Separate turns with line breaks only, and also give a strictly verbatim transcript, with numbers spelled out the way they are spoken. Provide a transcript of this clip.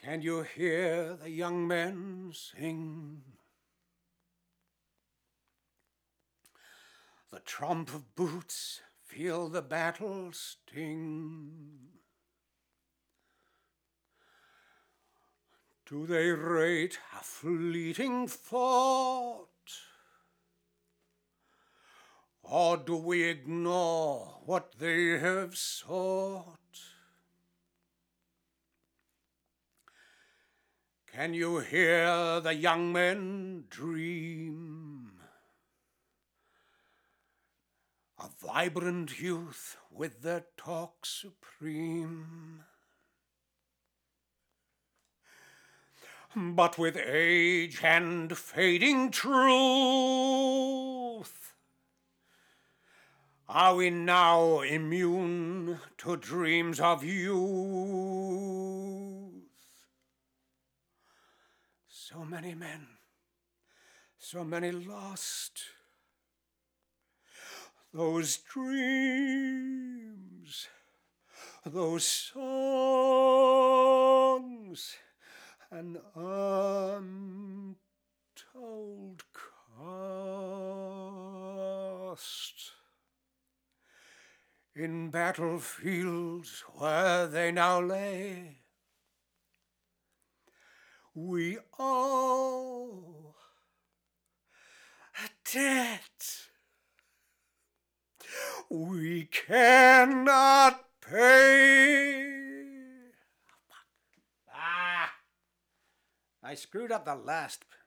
Can you hear the young men sing? The trump of boots feel the battle sting. Do they rate a fleeting thought? Or do we ignore what they have sought? Can you hear the young men dream? A vibrant youth with their talk supreme. But with age and fading truth, are we now immune to dreams of youth? So many men, so many lost. Those dreams, those songs, an untold cost. In battlefields where they now lay, we owe a debt we cannot pay. Ah, I screwed up the last